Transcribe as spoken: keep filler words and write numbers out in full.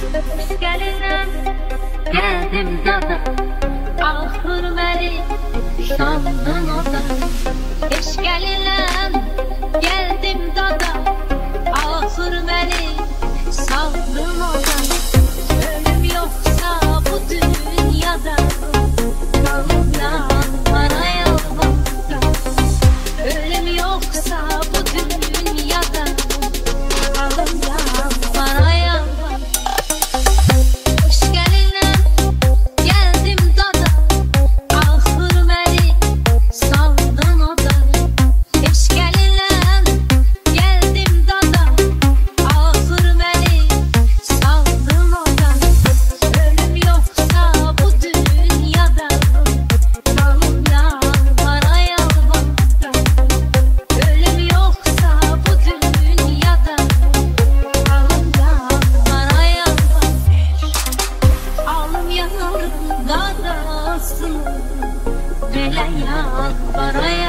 Gəlirəm, gəldim dada, axır məni sandın oda. Eş gəlirəm, gəldim dada, axır məni sandın oda. Ölüm yoxsa bu dünyada, qalım yanmara yalvarda. Ölüm yoxsa bu dünyada, qalım yanmara yalvarda. Hoş gəlirəm, gəldim dada, axır məni sandın oda. Eş gəlirəm, gəldim dada, axır məni sandın oda. Ölüm yoxsa bu dünyada, qalım yanmara yalvarda. Ölüm yoxsa bu dünyada, qalım yanmara yalvarda. Alım yanarım dadasını, belə yalvara yalvara.